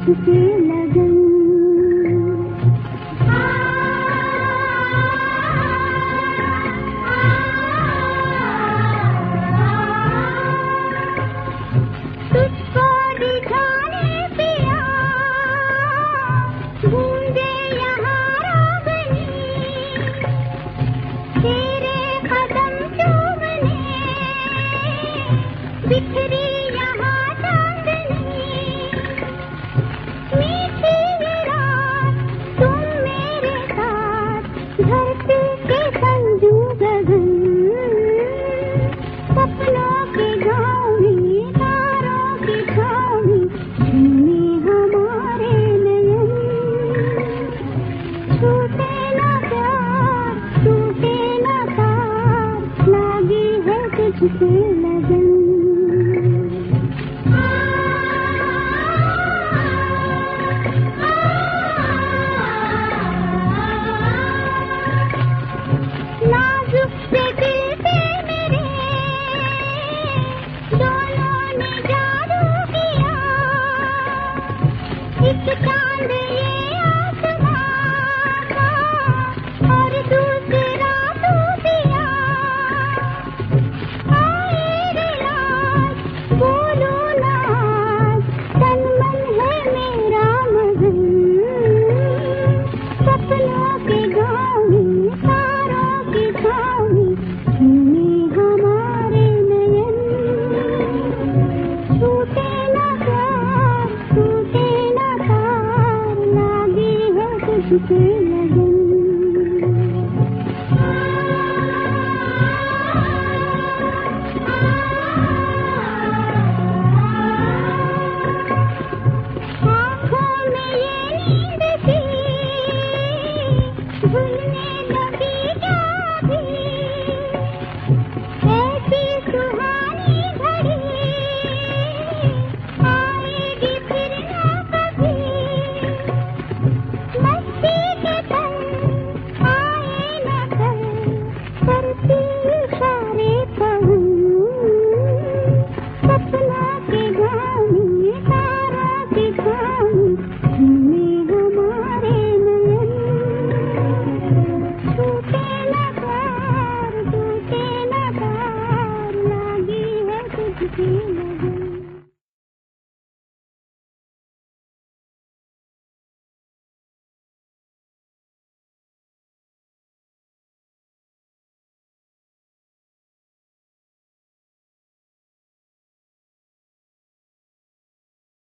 तुझसे लगन। तुझको दिखाने पिया गूंजे यहाँ रागनी, तेरे कदम चूमने बिखरी यहाँ चांदनी। मीठी ये रात तुम मेरे साथ, धरती के संजू गगन। सपनों के गाँव में तारों की छाँव में झूमे हमारे नयन। छूटे ना प्यार टूटे ना तार, लागी है तुझसे लगन। नाजुक से दिल पे मेरे दोनों ने जादू किया, एक चांद ये आसमां का और दूसरा तू दिया। आए रे आज बोलो ना आज, तन मन है मेरा मगन। सपनों के गाँव में तारों की छाँव में झूमे हमारे नयन। छूटे ना प्यार टूटे ना तार, लागी है तुझसे लगन। आँखों में ये नींद थी भूलने लगी क्या भी, ऐसी सुहानी घड़ी आएगी फिर ना कभी। मस्ती के तन आए न कर, करती इशारे पवन। सपनों के गाँव में तारों की छाँव में झूमे हमारे नयन। छूटे ना प्यार टूटे ना तार, लागी है तुझसे लगन।